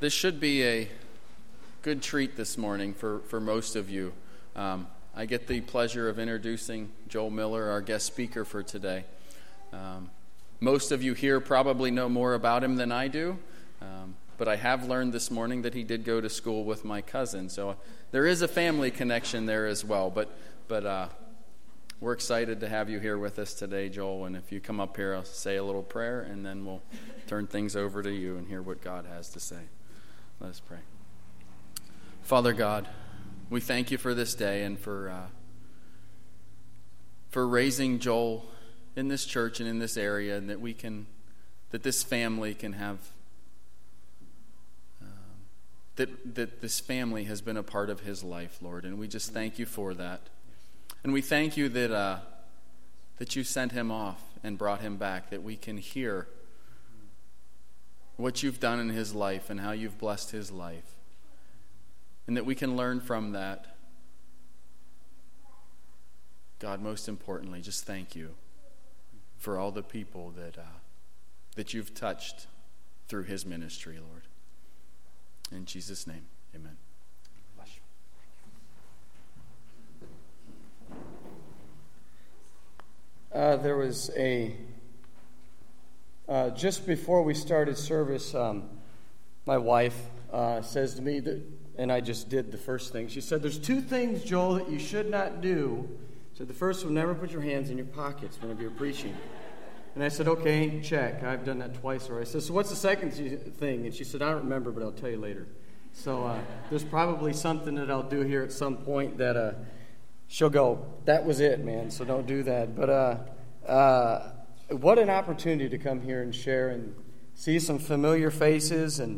This should be a good treat this morning for most of you. I get the pleasure of introducing Joel Miller, our guest speaker for today. Most of you here probably know more about him than I do, but I have learned this morning that he did go to school with my cousin, so there is a family connection there as well. But we're excited to have you here with us today, Joel, and if you come up here, I'll say a little prayer, and then we'll turn things over to you and hear what God has to say. Let us pray. Father God, we thank you for this day and for raising Joel in this church and in this area, and that this family can have, that this family has been a part of his life, Lord, and we just thank you for that. And we thank you that you sent him off and brought him back, that we can hear what you've done in his life and how you've blessed his life, and that we can learn from that. God, most importantly, just thank you for all the people that you've touched through his ministry, Lord. In Jesus' name, amen. There was just before we started service, my wife says to me, and I just did the first thing. She said, there's two things, Joel, that you should not do. So the first one, never put your hands in your pockets whenever you're preaching. And I said, okay, check. I've done that twice already. I said, so what's the second thing? And she said, I don't remember, but I'll tell you later. So there's probably something that I'll do here at some point that she'll go, that was it, man, so don't do that. But what an opportunity to come here and share and see some familiar faces and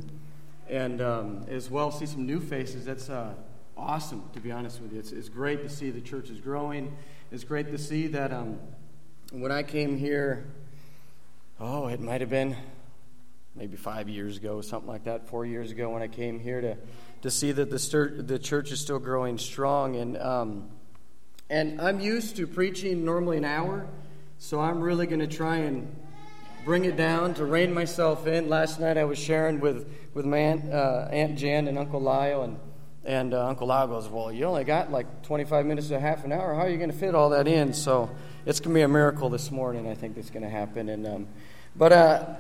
as well see some new faces. That's awesome, to be honest with you. It's great to see the church is growing. It's great to see that when I came here, it might have been maybe 5 years ago, something like that, 4 years ago when I came here to see that the church is still growing strong. And I'm used to preaching normally an hour, so I'm really going to try and bring it down to rein myself in. Last night I was sharing with my Aunt Jen and Uncle Lyle, and Uncle Lyle goes, well, you only got like 25 minutes to half an hour. How are you going to fit all that in? So it's going to be a miracle this morning, I think, that's going to happen. But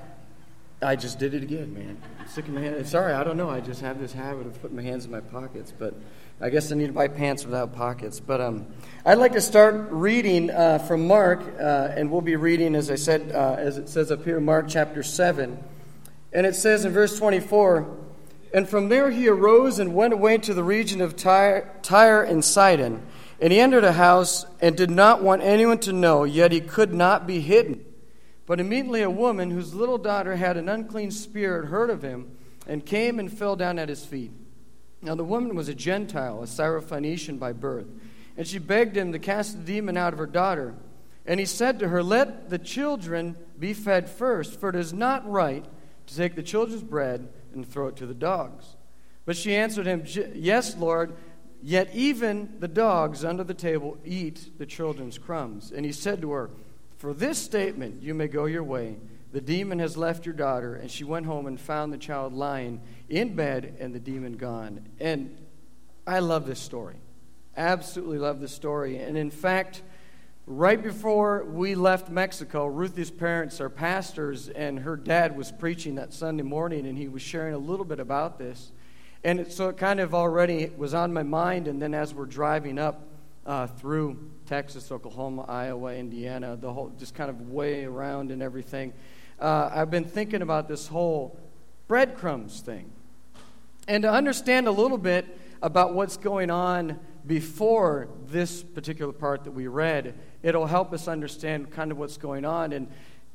I just did it again, man. I'm sticking my hand. Sorry, I don't know. I just have this habit of putting my hands in my pockets, but I guess I need to buy pants without pockets. But I'd like to start reading from Mark, and we'll be reading, as I said, as it says up here, Mark chapter 7. And it says in verse 24, and from there he arose and went away to the region of Tyre and Sidon. And he entered a house and did not want anyone to know, yet he could not be hidden. But immediately a woman whose little daughter had an unclean spirit heard of him and came and fell down at his feet. Now the woman was a Gentile, a Syrophoenician by birth, and she begged him to cast the demon out of her daughter. And he said to her, let the children be fed first, for it is not right to take the children's bread and throw it to the dogs. But she answered him, yes, Lord, yet even the dogs under the table eat the children's crumbs. And he said to her, for this statement you may go your way. The demon has left your daughter. And she went home and found the child lying in bed and the demon gone. And I love this story. Absolutely love this story. And in fact, right before we left Mexico, Ruthie's parents are pastors, and her dad was preaching that Sunday morning, and he was sharing a little bit about this. And so it kind of already was on my mind, and then as we're driving up through Texas, Oklahoma, Iowa, Indiana, the whole just kind of way around and everything, I've been thinking about this whole breadcrumbs thing. And to understand a little bit about what's going on before this particular part that we read, it'll help us understand kind of what's going on. And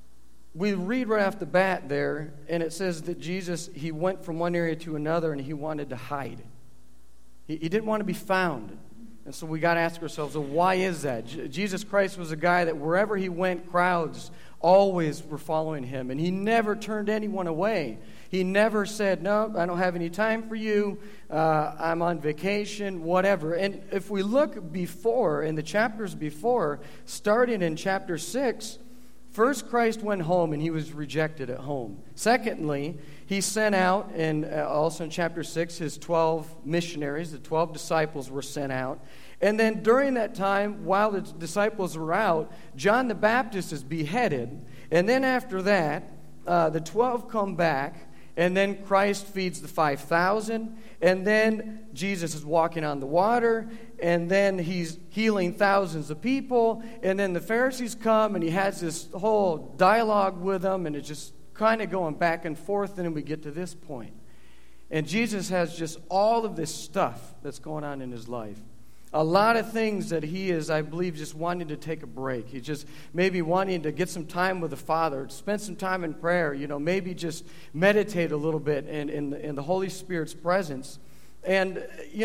we read right off the bat there, and it says that Jesus, he went from one area to another, and he wanted to hide. He didn't want to be found. And so we got to ask ourselves, well, why is that? Jesus Christ was a guy that wherever he went, crowds always were following him. And he never turned anyone away. He never said, no, I don't have any time for you. I'm on vacation, whatever. And if we look before, in the chapters before, starting in chapter 6, first Christ went home and he was rejected at home. Secondly, he sent out, and also in chapter 6, his 12 missionaries, the 12 disciples were sent out. And then during that time, while the disciples were out, John the Baptist is beheaded. And then after that, the 12 come back, and then Christ feeds the 5,000. And then Jesus is walking on the water, and then he's healing thousands of people. And then the Pharisees come, and he has this whole dialogue with them, and it's just kind of going back and forth, and then we get to this point. And Jesus has just all of this stuff that's going on in his life. A lot of things that he is, I believe, just wanting to take a break. He's just maybe wanting to get some time with the Father, spend some time in prayer, maybe just meditate a little bit in the Holy Spirit's presence. And,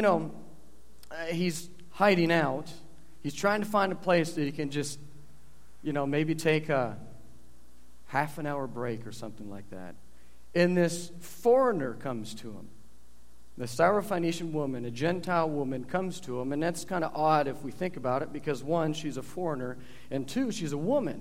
he's hiding out. He's trying to find a place that he can just, maybe take a half an hour break or something like that. And this foreigner comes to him. The Syrophoenician woman, a Gentile woman, comes to him, and that's kind of odd if we think about it, because one, she's a foreigner, and two, she's a woman.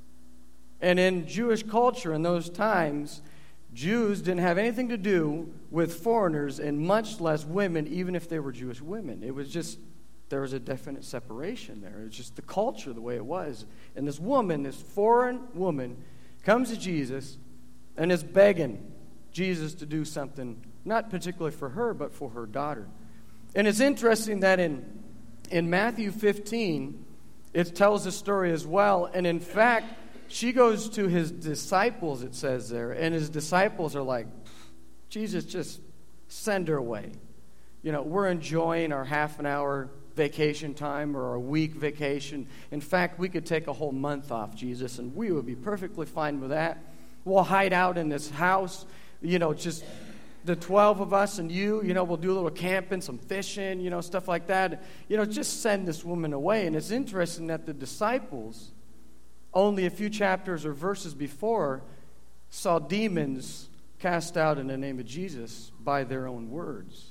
And in Jewish culture in those times, Jews didn't have anything to do with foreigners, and much less women, even if they were Jewish women. It was just, there was a definite separation there. It was just the culture, the way it was. And this woman, this foreign woman, comes to Jesus and is begging Jesus to do something, not particularly for her, but for her daughter. And it's interesting that in Matthew 15, it tells the story as well. And in fact, she goes to his disciples, it says there, and his disciples are like, Jesus, just send her away. We're enjoying our half an hour vacation time or a week vacation. In fact, we could take a whole month off, Jesus, and we would be perfectly fine with that. We'll hide out in this house, just the 12 of us and you, we'll do a little camping, some fishing, stuff like that. Just send this woman away. And it's interesting that the disciples, only a few chapters or verses before, saw demons cast out in the name of Jesus by their own words.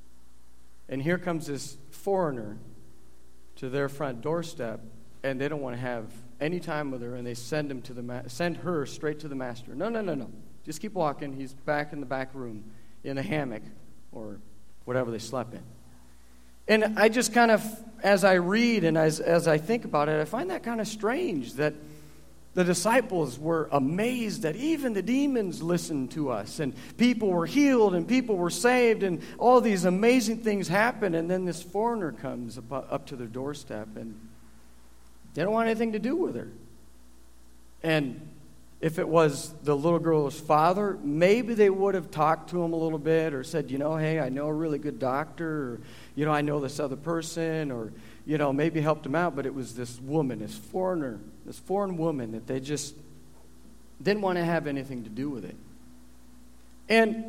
And here comes this foreigner to their front doorstep, and they don't want to have any time with her, and they send her straight to the master. No. Just keep walking. He's back in the back room in a hammock or whatever they slept in. And I just kind of, as I read and as I think about it, I find that kind of strange that the disciples were amazed that even the demons listened to us, and people were healed and people were saved, and all these amazing things happen, and then this foreigner comes up to their doorstep, and they don't want anything to do with her. And if it was the little girl's father, maybe they would have talked to him a little bit or said, hey, I know a really good doctor, or, I know this other person, or, maybe helped him out. But it was this woman, this foreign woman, that they just didn't want to have anything to do with it. And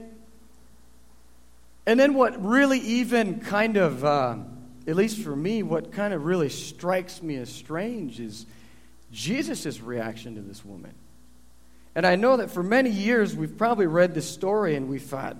then what really even kind of, at least for me, what kind of really strikes me as strange is Jesus' reaction to this woman. And I know that for many years we've probably read this story and we thought,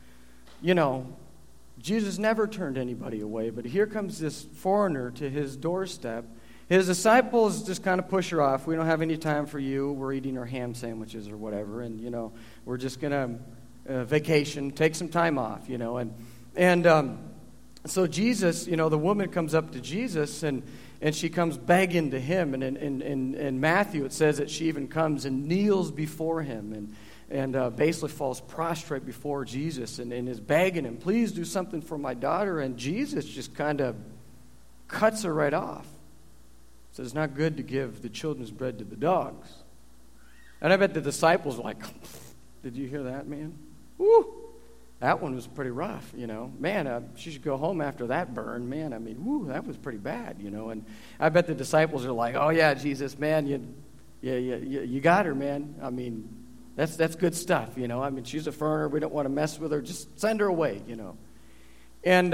Jesus never turned anybody away, but here comes this foreigner to his doorstep. His disciples just kind of push her off. We don't have any time for you. We're eating our ham sandwiches or whatever, and, we're just going to vacation, take some time off, And so Jesus, the woman comes up to Jesus, and she comes begging to him. And in Matthew, it says that she even comes and kneels before him and basically falls prostrate before Jesus and is begging him, please do something for my daughter. And Jesus just kind of cuts her right off. Says it's not good to give the children's bread to the dogs. And I bet the disciples were like, did you hear that, man? Woo! That one was pretty rough, Man, she should go home after that burn, man. I mean, woo, that was pretty bad, And I bet the disciples are like, oh, yeah, Jesus, man, you got her, man. I mean, that's good stuff, I mean, she's a foreigner. We don't want to mess with her. Just send her away, And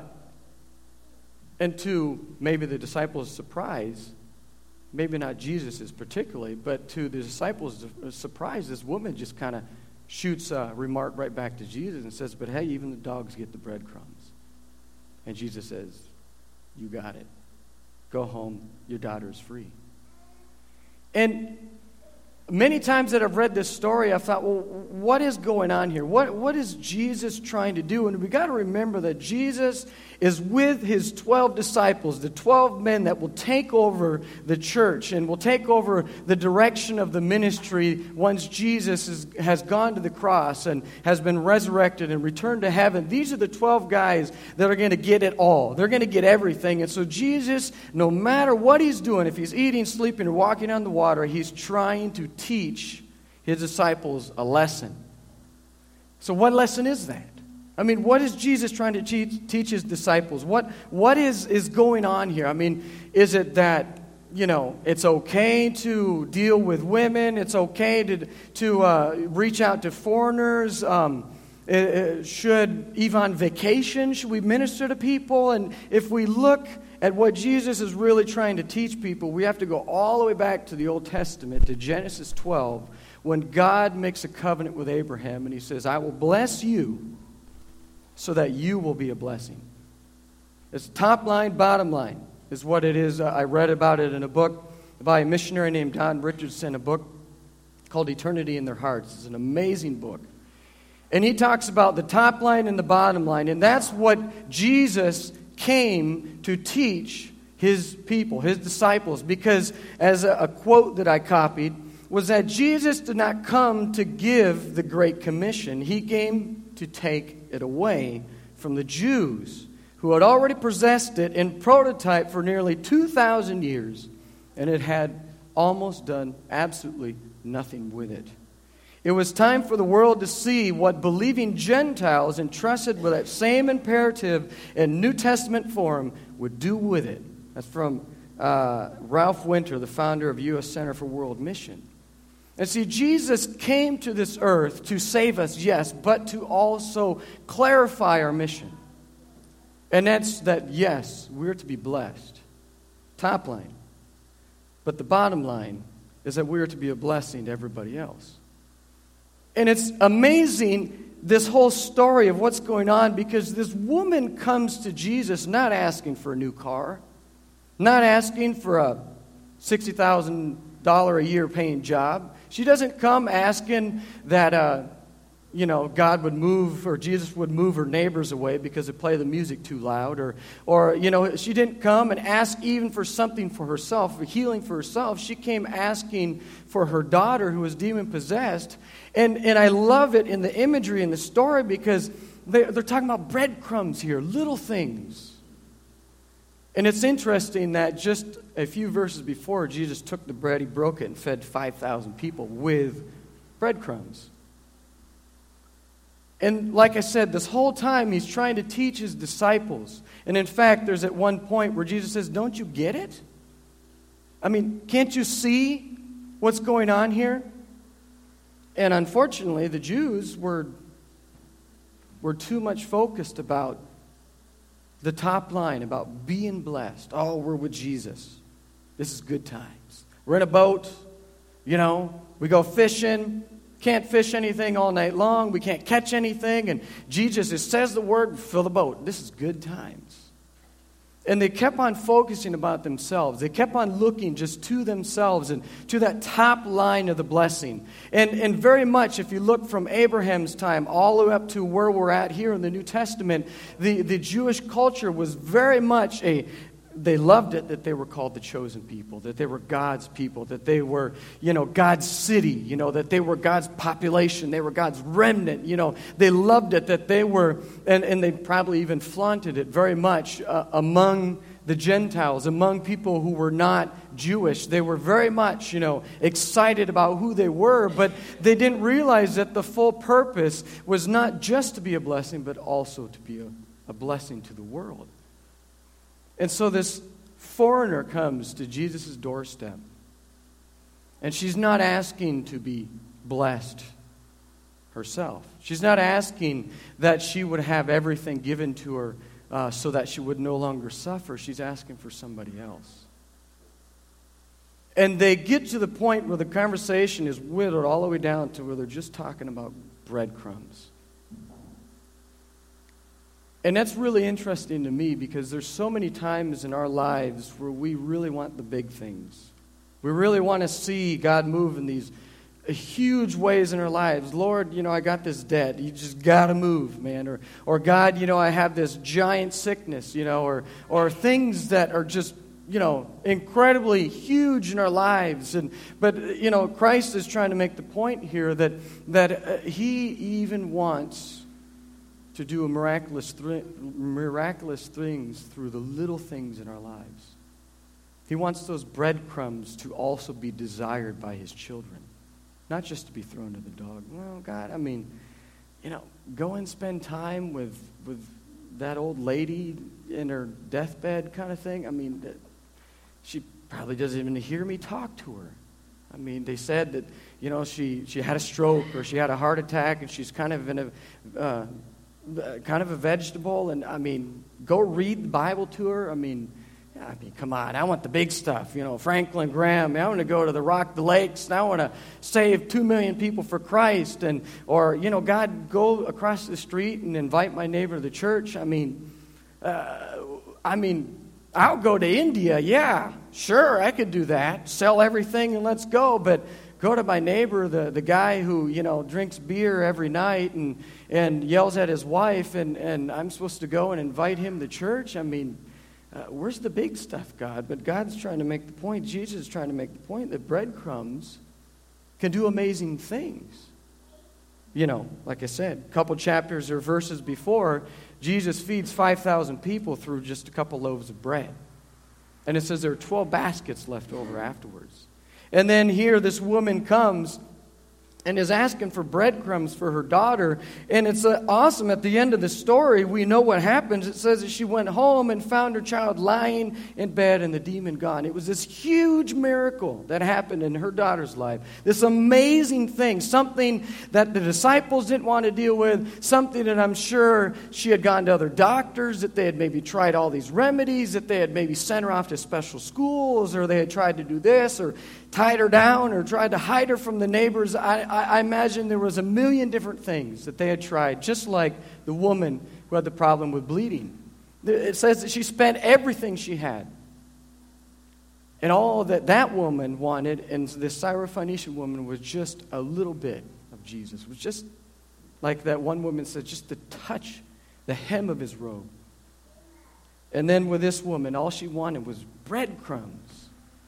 to maybe the disciples' surprise, maybe not Jesus's particularly, but to the disciples' surprise, this woman just kind of shoots a remark right back to Jesus and says, but hey, even the dogs get the breadcrumbs. And Jesus says, you got it. Go home. Your daughter is free. And many times that I've read this story, I thought, well, what is going on here? What is Jesus trying to do? And we got to remember that Jesus is with his 12 disciples, the 12 men that will take over the church and will take over the direction of the ministry once Jesus has gone to the cross and has been resurrected and returned to heaven. These are the 12 guys that are going to get it all. They're going to get everything. And so Jesus, no matter what he's doing, if he's eating, sleeping, or walking on the water, he's trying to teach his disciples a lesson. So what lesson is that? I mean, what is Jesus trying to teach his disciples? What is going on here? I mean, is it that, it's okay to deal with women? It's okay to reach out to foreigners? Even on vacation, should we minister to people? And if we look at what Jesus is really trying to teach people, we have to go all the way back to the Old Testament, to Genesis 12, when God makes a covenant with Abraham, and he says, I will bless you so that you will be a blessing. It's top line, bottom line is what it is. I read about it in a book by a missionary named Don Richardson, a book called Eternity in Their Hearts. It's an amazing book. And he talks about the top line and the bottom line, and that's what Jesus came to teach his people, his disciples, because as a quote that I copied was that Jesus did not come to give the Great Commission. He came to take it away from the Jews who had already possessed it in prototype for nearly 2,000 years, and it had almost done absolutely nothing with it. It was time for the world to see what believing Gentiles entrusted with that same imperative in New Testament form would do with it. That's from Ralph Winter, the founder of U.S. Center for World Mission. And see, Jesus came to this earth to save us, yes, but to also clarify our mission. And that's that, yes, we're to be blessed. Top line. But the bottom line is that we're to be a blessing to everybody else. And it's amazing, this whole story of what's going on, because this woman comes to Jesus not asking for a new car, not asking for a $60,000 a year paying job. She doesn't come asking that, God would move or Jesus would move her neighbors away because they play the music too loud. Or she didn't come and ask even for something for herself, for healing for herself. She came asking for her daughter who was demon-possessed. And I love it in the imagery in the story because they're talking about breadcrumbs here, little things. And it's interesting that just a few verses before, Jesus took the bread, he broke it, and fed 5,000 people with breadcrumbs. And like I said, this whole time he's trying to teach his disciples. And in fact, there's at one point where Jesus says, don't you get it? I mean, can't you see what's going on here? And unfortunately, the Jews were too much focused about the top line, about being blessed. Oh, we're with Jesus. This is good times. We're in a boat, we go fishing. Can't fish anything all night long. We can't catch anything. And Jesus just says the word, fill the boat. This is good times. And they kept on focusing about themselves. They kept on looking just to themselves and to that top line of the blessing. And very much, if you look from Abraham's time all the way up to where we're at here in the New Testament, the Jewish culture was very much they loved it that they were called the chosen people, that they were God's people, that they were, God's city, that they were God's population, they were God's remnant, They loved it that they were, and they probably even flaunted it very much among the Gentiles, among people who were not Jewish. They were very much, excited about who they were, but they didn't realize that the full purpose was not just to be a blessing, but also to be a blessing to the world. And so this foreigner comes to Jesus' doorstep. And she's not asking to be blessed herself. She's not asking that she would have everything given to her so that she would no longer suffer. She's asking for somebody else. And they get to the point where the conversation is whittled all the way down to where they're just talking about breadcrumbs. And that's really interesting to me because there's so many times in our lives where we really want the big things. We really want to see God move in these huge ways in our lives. Lord, I got this debt. You just got to move, man. Or God, I have this giant sickness, or things that are just, incredibly huge in our lives. But Christ is trying to make the point here that He even wants to do miraculous things through the little things in our lives. He wants those breadcrumbs to also be desired by His children, not just to be thrown to the dog. Well, God, go and spend time with that old lady in her deathbed kind of thing. She probably doesn't even hear me talk to her. They said that, she had a stroke or she had a heart attack and she's kind of in a vegetable. And, go read the Bible to her. Come on, I want the big stuff. Franklin Graham, I want to go to the Rock the Lakes, and I want to save 2 million people for Christ. Or God, go across the street and invite my neighbor to the church. I'll go to India. Yeah, sure, I could do that. Sell everything and let's go. But go to my neighbor, the guy who, drinks beer every night and yells at his wife, and I'm supposed to go and invite him to church? Where's the big stuff, God? But God's trying to make the point, Jesus is trying to make the point that breadcrumbs can do amazing things. Like I said, a couple chapters or verses before, Jesus feeds 5,000 people through just a couple loaves of bread. And it says there are 12 baskets left over afterwards. And then here this woman comes and is asking for breadcrumbs for her daughter. And it's awesome. At the end of the story, we know what happens. It says that she went home and found her child lying in bed and the demon gone. It was this huge miracle that happened in her daughter's life. This amazing thing, something that the disciples didn't want to deal with, something that I'm sure she had gone to other doctors, that they had maybe tried all these remedies, that they had maybe sent her off to special schools, or they had tried to do this, or tied her down, or tried to hide her from the neighbors. I imagine there was a million different things that they had tried, just like the woman who had the problem with bleeding. It says that she spent everything she had. And all that woman wanted, and this Syrophoenician woman, was just a little bit of Jesus. It was just, like that one woman said, just to touch the hem of his robe. And then with this woman, all she wanted was breadcrumbs,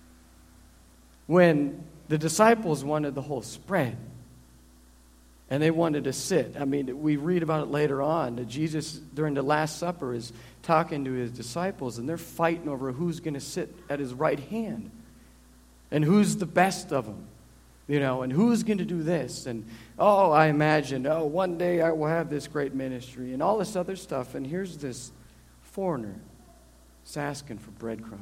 when the disciples wanted the whole spread. And they wanted to sit. We read about it later on, that Jesus, during the Last Supper, is talking to his disciples, and they're fighting over who's going to sit at his right hand, and who's the best of them, and who's going to do this. And, I imagine, one day I will have this great ministry, and all this other stuff. And here's this foreigner that's asking for breadcrumbs.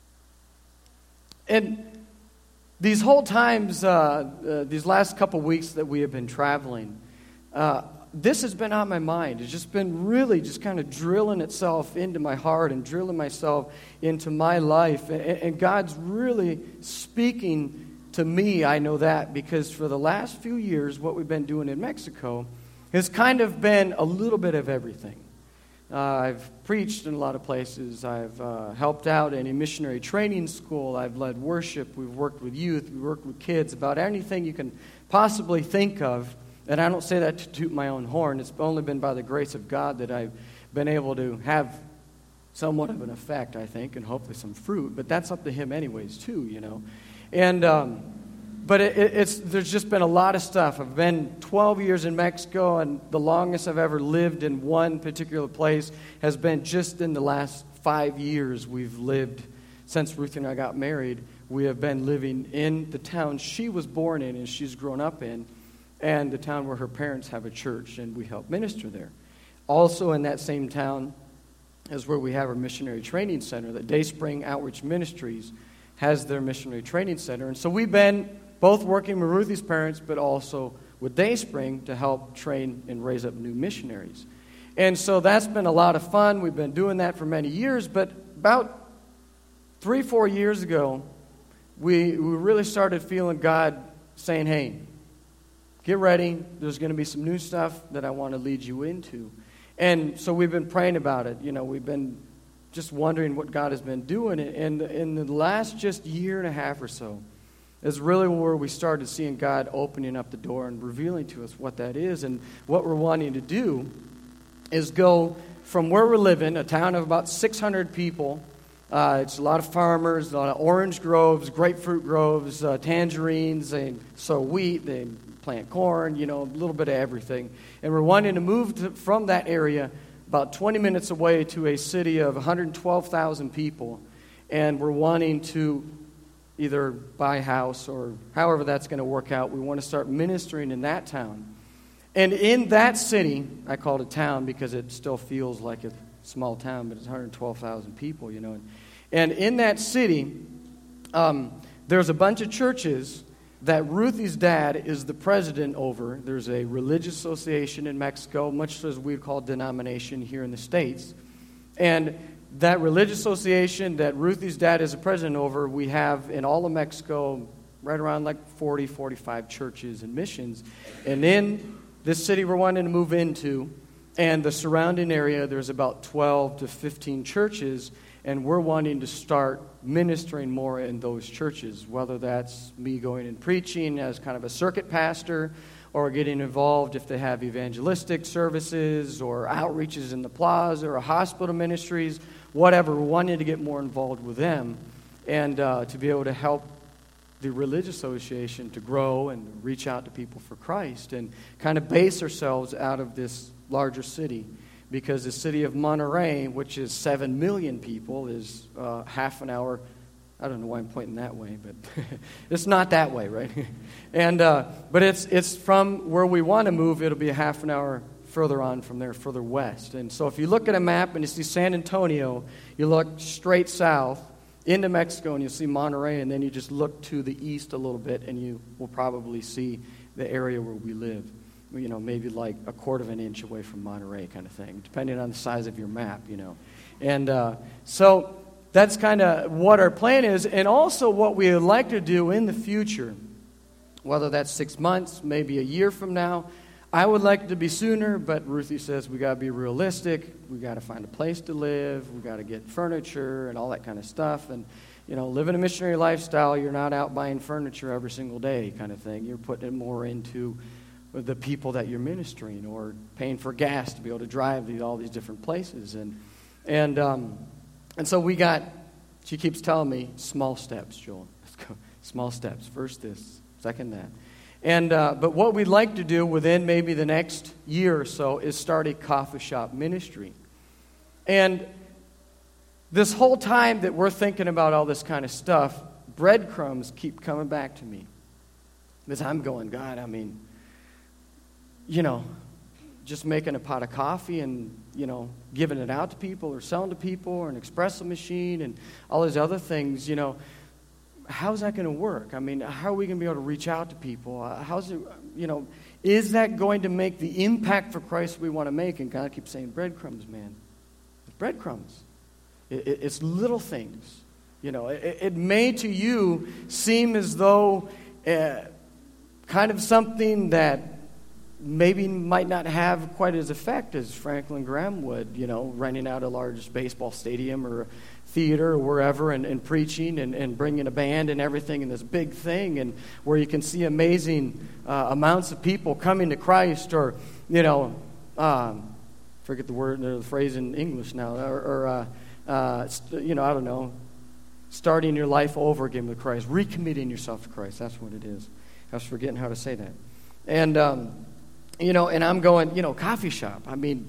And these whole times, these last couple weeks that we have been traveling, this has been on my mind. It's just been really just kind of drilling itself into my heart and drilling myself into my life. And God's really speaking to me, I know that, because for the last few years, what we've been doing in Mexico has kind of been a little bit of everything. I've preached in a lot of places. I've helped out in a missionary training school. I've led worship. We've worked with youth. We've worked with kids. About anything you can possibly think of. And I don't say that to toot my own horn. It's only been by the grace of God that I've been able to have somewhat of an effect, I think, and hopefully some fruit. But that's up to Him anyways, too, And but there's just been a lot of stuff. I've been 12 years in Mexico, and the longest I've ever lived in one particular place has been just in the last 5 years we've lived. Since Ruth and I got married, we have been living in the town she was born in and she's grown up in, and the town where her parents have a church, and we help minister there. Also in that same town is where we have our missionary training center, that Dayspring Outreach Ministries has their missionary training center. And so we've been both working with Ruthie's parents, but also with Dayspring to help train and raise up new missionaries. And so that's been a lot of fun. We've been doing that for many years. But about 3-4 years ago, we really started feeling God saying, hey, get ready. There's going to be some new stuff that I want to lead you into. And so we've been praying about it. We've been just wondering what God has been doing. And in the last just year and a half or so, is really where we started seeing God opening up the door and revealing to us what that is. And what we're wanting to do is go from where we're living, a town of about 600 people. It's a lot of farmers, a lot of orange groves, grapefruit groves, tangerines. They sow wheat, they plant corn, a little bit of everything. And we're wanting to move from that area about 20 minutes away to a city of 112,000 people. And we're wanting to either buy a house or however that's going to work out. We want to start ministering in that town. And in that city, I call it a town because it still feels like a small town, but it's 112,000 people, And in that city, there's a bunch of churches that Ruthie's dad is the president over. There's a religious association in Mexico, much as we'd call denomination here in the States. And that religious association that Ruthie's dad is the president over, we have in all of Mexico right around like 40, 45 churches and missions. And in this city we're wanting to move into, and the surrounding area, there's about 12 to 15 churches, and we're wanting to start ministering more in those churches, whether that's me going and preaching as kind of a circuit pastor, or getting involved if they have evangelistic services or outreaches in the plaza or hospital ministries, whatever. We're wanting to get more involved with them and to be able to help the religious association to grow and reach out to people for Christ and kind of base ourselves out of this larger city, because the city of Monterrey, which is 7 million people, is half an hour. I don't know why I'm pointing that way, but it's not that way, right? And but it's from where we want to move. It'll be a half an hour further on from there, further west. And so if you look at a map and you see San Antonio, you look straight south into Mexico and you'll see Monterrey, and then you just look to the east a little bit and you will probably see the area where we live. Maybe like a quarter of an inch away from Monterrey kind of thing, depending on the size of your map, And so that's kind of what our plan is, and also what we would like to do in the future, whether that's 6 months, maybe a year from now. I would like it to be sooner, but Ruthie says we got to be realistic. We got to find a place to live. We got to get furniture and all that kind of stuff. And, living a missionary lifestyle, you're not out buying furniture every single day kind of thing. You're putting it more into the people that you're ministering, or paying for gas to be able to drive to all these different places. And so we got, she keeps telling me, small steps, Joel. Let's go. Small steps. First this, second that. And but what we'd like to do within maybe the next year or so is start a coffee shop ministry. And this whole time that we're thinking about all this kind of stuff, breadcrumbs keep coming back to me. Because I'm going, God, just making a pot of coffee and, giving it out to people or selling to people, or an espresso machine and all these other things, how's that going to work? How are we going to be able to reach out to people? How's it, is that going to make the impact for Christ we want to make? And God keeps saying, breadcrumbs, man. It's breadcrumbs. It's little things. It may to you seem as though kind of something that maybe might not have quite as effect as Franklin Graham would, renting out a large baseball stadium or theater or wherever and preaching and bringing a band and everything in this big thing, and where you can see amazing amounts of people coming to Christ, or, forget the word or the phrase in English now, or I don't know, starting your life over again with Christ, recommitting yourself to Christ. That's what it is. I was forgetting how to say that. And, and I'm going, coffee shop.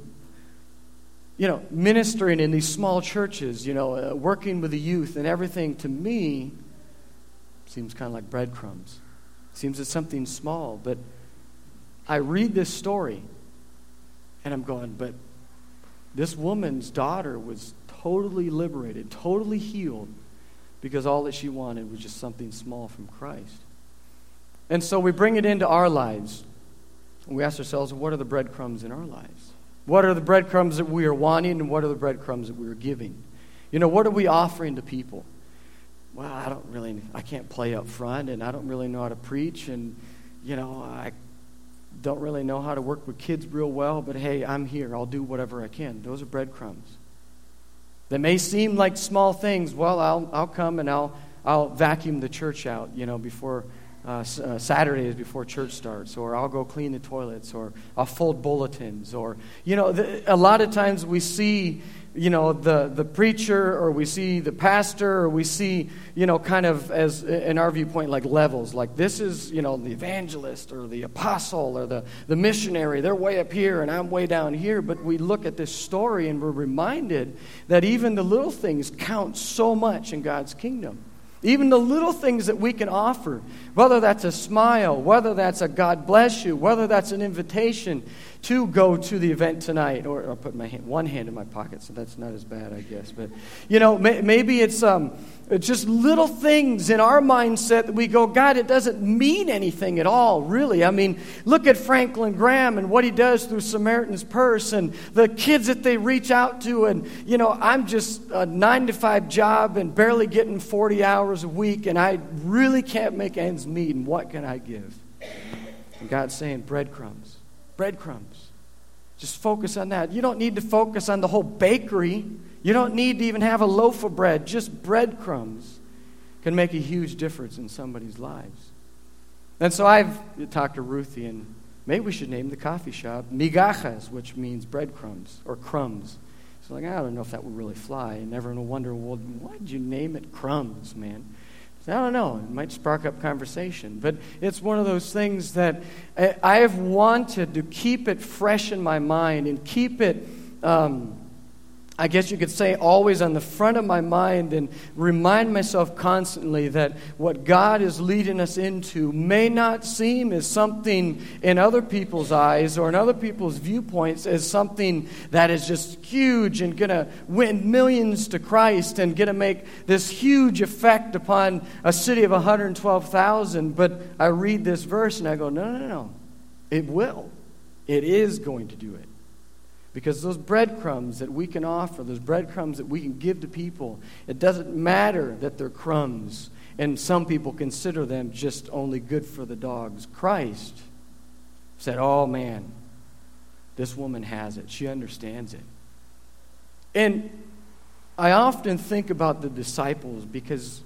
Ministering in these small churches, working with the youth and everything, to me, seems kind of like breadcrumbs. Seems it's something small, but I read this story, and I'm going, but this woman's daughter was totally liberated, totally healed, because all that she wanted was just something small from Christ. And so we bring it into our lives, and we ask ourselves, what are the breadcrumbs in our lives? What are the breadcrumbs that we are wanting, and what are the breadcrumbs that we are giving? What are we offering to people? Well, I can't play up front, and I don't really know how to preach, and, I don't really know how to work with kids real well, but hey, I'm here. I'll do whatever I can. Those are breadcrumbs. They may seem like small things. Well, I'll come and I'll I'll vacuum the church out, before Saturdays before church starts, or I'll go clean the toilets, or I'll fold bulletins, or, a lot of times we see, the preacher, or we see the pastor, or we see, kind of as, in our viewpoint, like levels. Like this is, the evangelist, or the apostle, or the missionary. They're way up here, and I'm way down here. But we look at this story, and we're reminded that even the little things count so much in God's kingdom. Even the little things that we can offer, whether that's a smile, whether that's a God bless you, whether that's an invitation to go to the event tonight, or I'll put one hand in my pocket, so that's not as bad, I guess. But, maybe it's just little things in our mindset that we go, God, it doesn't mean anything at all, really. I mean, look at Franklin Graham and what he does through Samaritan's Purse and the kids that they reach out to. And, I'm just a 9-to-5 job and barely getting 40 hours a week, and I really can't make ends meet, and what can I give? And God's saying, breadcrumbs. Breadcrumbs. Just focus on that. You don't need to focus on the whole bakery. You don't need to even have a loaf of bread. Just breadcrumbs can make a huge difference in somebody's lives. And so I've talked to Ruthie, and maybe we should name the coffee shop Migajas, which means breadcrumbs or crumbs. It's like, I don't know if that would really fly. And everyone will wonder, well, why did you name it crumbs, man? I don't know. It might spark up conversation. But it's one of those things that I have wanted to keep it fresh in my mind and keep it, I guess you could say, always on the front of my mind, and remind myself constantly that what God is leading us into may not seem as something in other people's eyes or in other people's viewpoints as something that is just huge and going to win millions to Christ and going to make this huge effect upon a city of 112,000. But I read this verse and I go, no. It will. It is going to do it. Because those breadcrumbs that we can offer, those breadcrumbs that we can give to people, it doesn't matter that they're crumbs, and some people consider them just only good for the dogs. Christ said, oh man, this woman has it. She understands it. And I often think about the disciples, because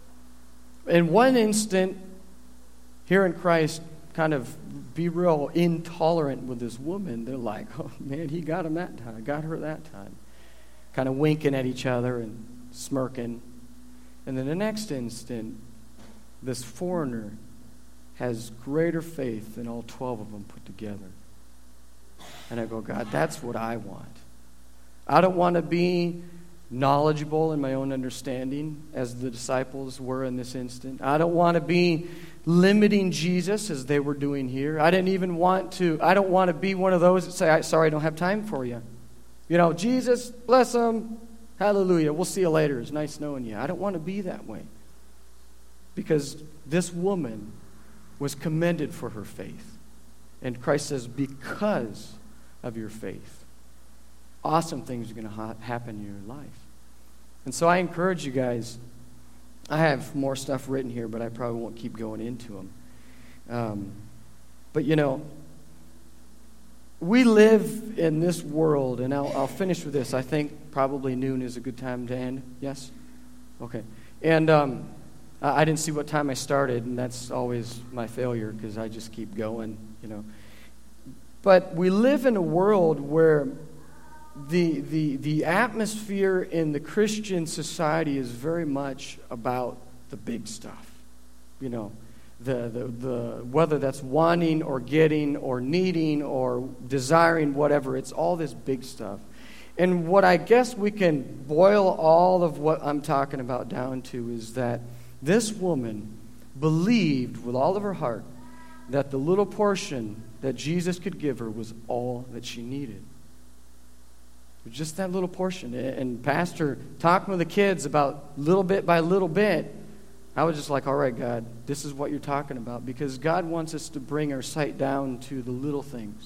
in one instant, hearing Christ kind of be real intolerant with this woman, they're like, oh man, he got him that time, got her that time. Kind of winking at each other and smirking. And then the next instant, this foreigner has greater faith than all 12 of them put together. And I go, God, that's what I want. I don't want to be knowledgeable in my own understanding as the disciples were in this instant. I don't want to be limiting Jesus as they were doing here. I don't want to be one of those that say, sorry, I don't have time for you. Jesus, bless them, hallelujah, we'll see you later, it's nice knowing you. I don't want to be that way. Because this woman was commended for her faith. And Christ says, because of your faith, awesome things are going to happen in your life. And so I encourage you guys, I have more stuff written here, but I probably won't keep going into them. But we live in this world, and I'll finish with this. I think probably noon is a good time to end. Yes? Okay. And I didn't see what time I started, and that's always my failure because I just keep going, But we live in a world where the atmosphere in the Christian society is very much about the big stuff. The whether that's wanting or getting or needing or desiring, whatever, it's all this big stuff. And what I guess we can boil all of what I'm talking about down to is that this woman believed with all of her heart that the little portion that Jesus could give her was all that she needed. Just that little portion. And Pastor talking with the kids about little bit by little bit, I was just like, all right, God, this is what you're talking about. Because God wants us to bring our sight down to the little things.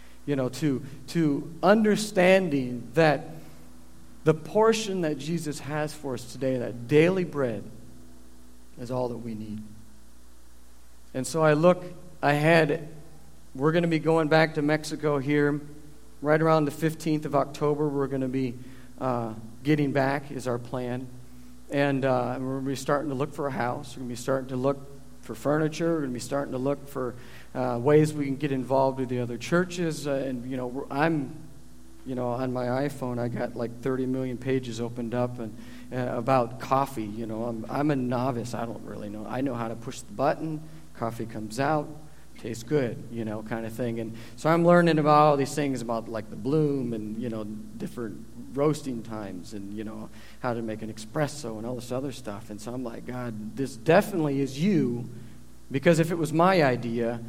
To understanding that the portion that Jesus has for us today, that daily bread, is all that we need. And so I look ahead. We're going to be going back to Mexico here. Right around the 15th of October, we're going to be getting back, is our plan. And we're going to be starting to look for a house. We're going to be starting to look for furniture. We're going to be starting to look for ways we can get involved with the other churches. I'm on my iPhone, I got like 30 million pages opened up and about coffee. I'm a novice. I don't really know. I know how to push the button. Coffee comes out. Tastes good, kind of thing. And so I'm learning about all these things about like the bloom and, different roasting times and, how to make an espresso and all this other stuff. And so I'm like, God, this definitely is you, because if it was my idea,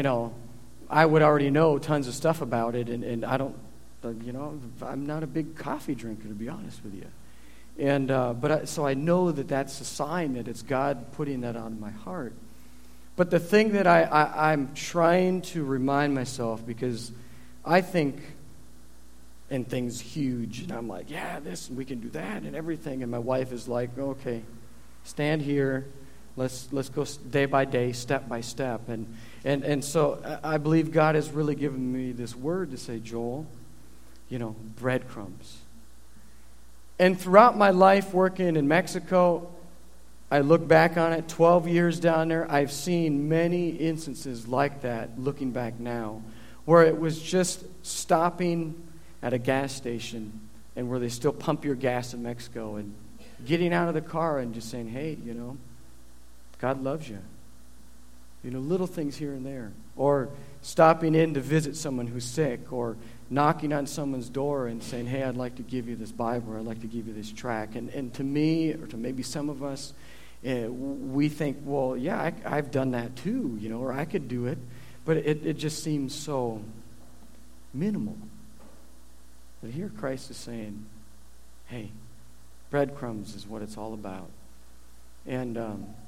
I would already know tons of stuff about it. And I don't, I'm not a big coffee drinker, to be honest with you. And so I know that that's a sign that it's God putting that on my heart. But the thing that I'm trying to remind myself, because I think in things huge, and I'm like, yeah, this, and we can do that and everything. And my wife is like, okay, stand here. Let's go day by day, step by step. And so I believe God has really given me this word to say, Joel, breadcrumbs. And throughout my life working in Mexico, I look back on it, 12 years down there, I've seen many instances like that, looking back now, where it was just stopping at a gas station and where they still pump your gas in Mexico and getting out of the car and just saying, hey, God loves you. Little things here and there. Or stopping in to visit someone who's sick, or knocking on someone's door and saying, hey, I'd like to give you this Bible, or I'd like to give you this tract. And to me, or to maybe some of us, we think, well, yeah, I've done that too, or I could do it. But it just seems so minimal. But here Christ is saying, hey, breadcrumbs is what it's all about. And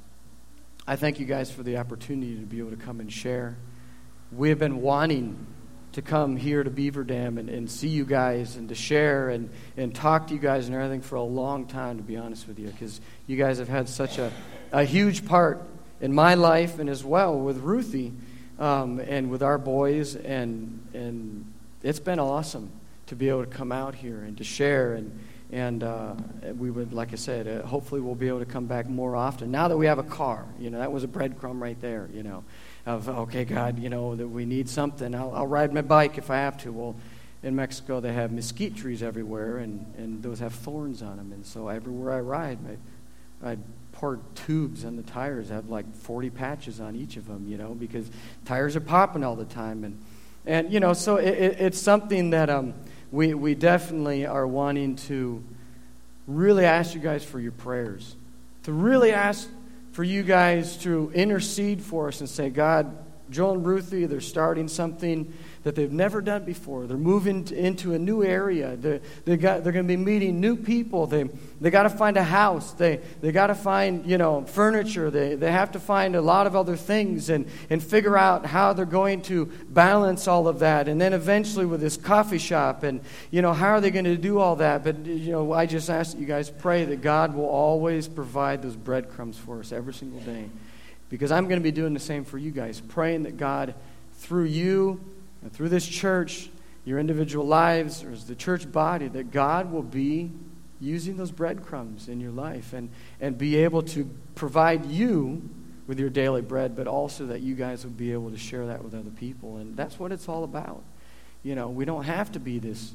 I thank you guys for the opportunity to be able to come and share. We have been wanting to come here to Beaver Dam and see you guys and to share and talk to you guys and everything for a long time, to be honest with you, because you guys have had such a huge part in my life and as well with Ruthie and with our boys, and it's been awesome to be able to come out here and to share, and we would, like I said, hopefully we'll be able to come back more often. Now that we have a car, that was a breadcrumb right there, of, okay, God, that we need something. I'll ride my bike if I have to. Well, in Mexico they have mesquite trees everywhere, and those have thorns on them, and so everywhere I ride, I pour tubes on the tires. I have like 40 patches on each of them, because tires are popping all the time, and so it's something that we definitely are wanting to really ask you guys for your prayers, to really ask for you guys to intercede for us and say, God, Joel and Ruthie, they're starting something that they've never done before. They're moving into a new area. They're going to be meeting new people. They got to find a house. They got to find furniture. They have to find a lot of other things and figure out how they're going to balance all of that. And then eventually with this coffee shop, and how are they going to do all that? But I just ask that you guys pray that God will always provide those breadcrumbs for us every single day, because I'm going to be doing the same for you guys, praying that God, through you and through this church, your individual lives, or as the church body, that God will be using those breadcrumbs in your life and be able to provide you with your daily bread, but also that you guys will be able to share that with other people. And that's what it's all about. We don't have to be this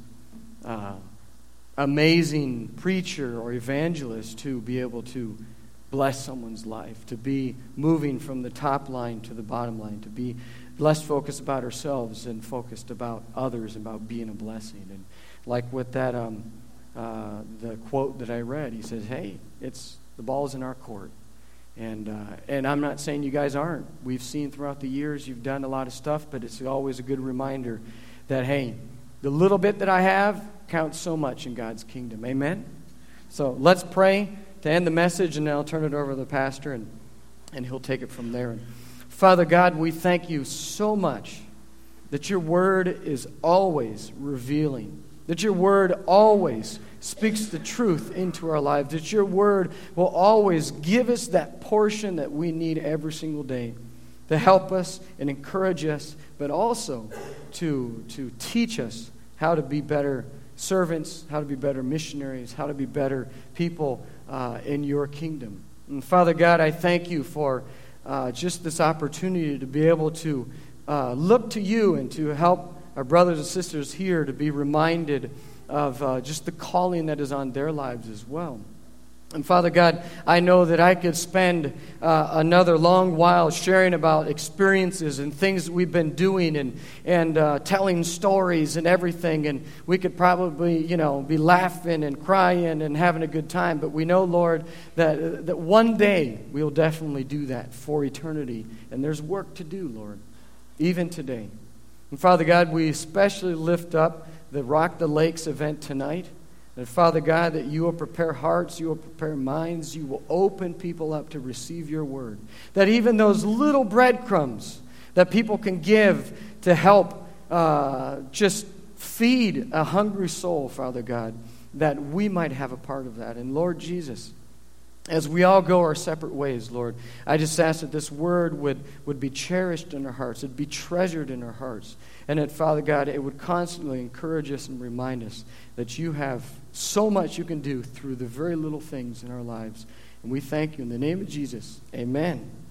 amazing preacher or evangelist to be able to bless someone's life, to be moving from the top line to the bottom line, to be less focused about ourselves and focused about others, about being a blessing. And like with that, the quote that I read, he says, hey, the ball's in our court. And I'm not saying you guys aren't. We've seen throughout the years you've done a lot of stuff, but it's always a good reminder that, hey, the little bit that I have counts so much in God's kingdom. Amen? So let's pray to end the message, and then I'll turn it over to the pastor, and he'll take it from there. And Father God, we thank you so much that your word is always revealing, that your word always speaks the truth into our lives, that your word will always give us that portion that we need every single day to help us and encourage us, but also to teach us how to be better servants, how to be better missionaries, how to be better people in your kingdom. And Father God, I thank you for just this opportunity to be able to look to you and to help our brothers and sisters here to be reminded of just the calling that is on their lives as well. And Father God, I know that I could spend another long while sharing about experiences and things that we've been doing and telling stories and everything. And we could probably, be laughing and crying and having a good time. But we know, Lord, that one day we'll definitely do that for eternity. And there's work to do, Lord, even today. And Father God, we especially lift up the Rock the Lakes event tonight. And Father God, that you will prepare hearts, you will prepare minds, you will open people up to receive your word. That even those little breadcrumbs that people can give to help just feed a hungry soul, Father God, that we might have a part of that. And Lord Jesus, as we all go our separate ways, Lord, I just ask that this word would be cherished in our hearts, it'd be treasured in our hearts, and that, Father God, it would constantly encourage us and remind us that you have so much you can do through the very little things in our lives. And we thank you in the name of Jesus. Amen.